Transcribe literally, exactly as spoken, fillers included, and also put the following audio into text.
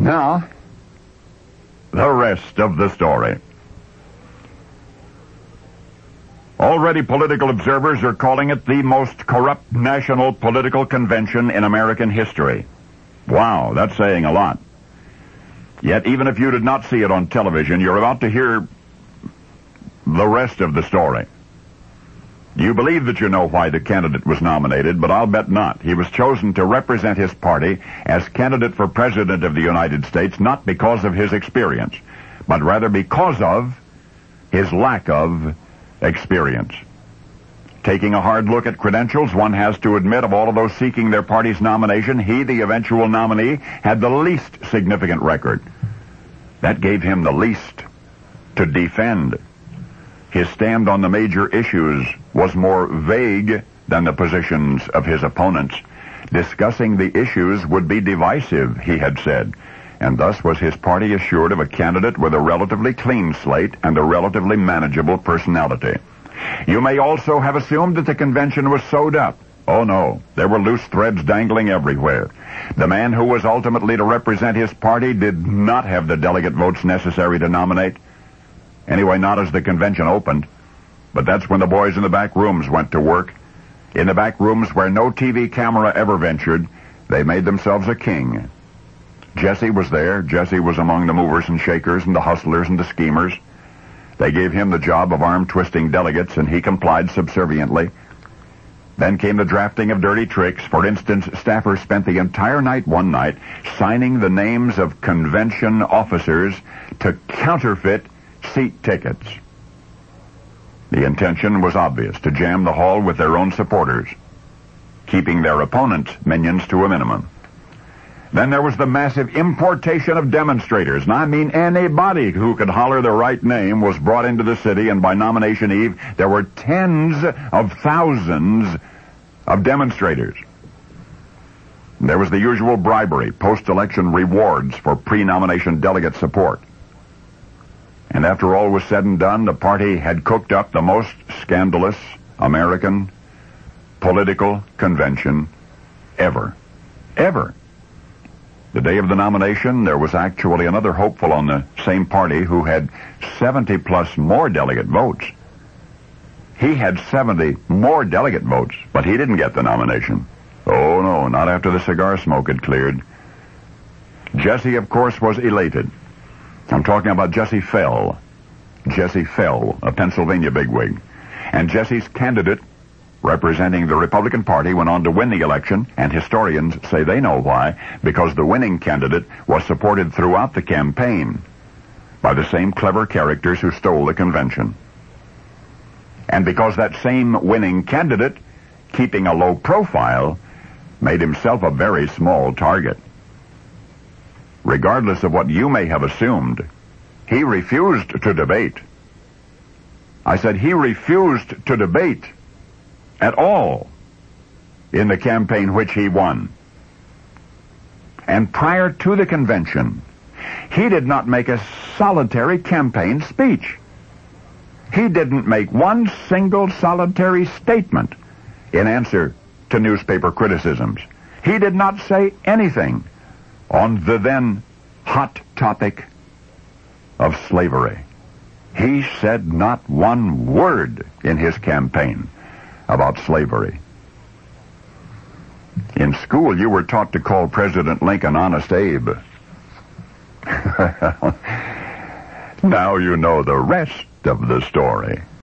Now, the rest of the story. Already political observers are calling it the most corrupt national political convention in American history. Wow, that's saying a lot. Yet, even if you did not see it on television, you're about to hear the rest of the story. You believe that you know why the candidate was nominated, but I'll bet not. He was chosen to represent his party as candidate for President of the United States, not because of his experience, but rather because of his lack of experience. Taking a hard look at credentials, one has to admit of all of those seeking their party's nomination, he, the eventual nominee, had the least significant record. That gave him the least to defend. His stand on the major issues was more vague than the positions of his opponents. Discussing the issues would be divisive, he had said, and thus was his party assured of a candidate with a relatively clean slate and a relatively manageable personality. You may also have assumed that the convention was sewed up. Oh no, there were loose threads dangling everywhere. The man who was ultimately to represent his party did not have the delegate votes necessary to nominate. Anyway, not as the convention opened. But that's when the boys in the back rooms went to work. In the back rooms where no T V camera ever ventured, they made themselves a king. Jesse was there. Jesse was among the movers and shakers and the hustlers and the schemers. They gave him the job of arm-twisting delegates, and he complied subserviently. Then came the drafting of dirty tricks. For instance, staffers spent the entire night one night signing the names of convention officers to counterfeit seat tickets. The intention was obvious, to jam the hall with their own supporters, keeping their opponents' minions to a minimum. Then there was the massive importation of demonstrators, and I mean anybody who could holler the right name was brought into the city, and by nomination eve, there were tens of thousands of demonstrators. There was the usual bribery, post-election rewards for pre-nomination delegate support. And after all was said and done, the party had cooked up the most scandalous American political convention ever. Ever. The day of the nomination, there was actually another hopeful on the same party who had seventy plus more delegate votes. He had seventy more delegate votes, but he didn't get the nomination. Oh no, not after the cigar smoke had cleared. Jesse, of course, was elated. I'm talking about Jesse Fell. Jesse Fell, a Pennsylvania bigwig. And Jesse's candidate, representing the Republican Party, went on to win the election, and historians say they know why, because the winning candidate was supported throughout the campaign by the same clever characters who stole the convention. And because that same winning candidate, keeping a low profile, made himself a very small target. Regardless of what you may have assumed, he refused to debate. I said he refused to debate at all in the campaign which he won. And prior to the convention, he did not make a solitary campaign speech. He didn't make one single solitary statement in answer to newspaper criticisms. He did not say anything on the then hot topic of slavery. He said not one word in his campaign about slavery. In school, you were taught to call President Lincoln Honest Abe. Now you know the rest of the story.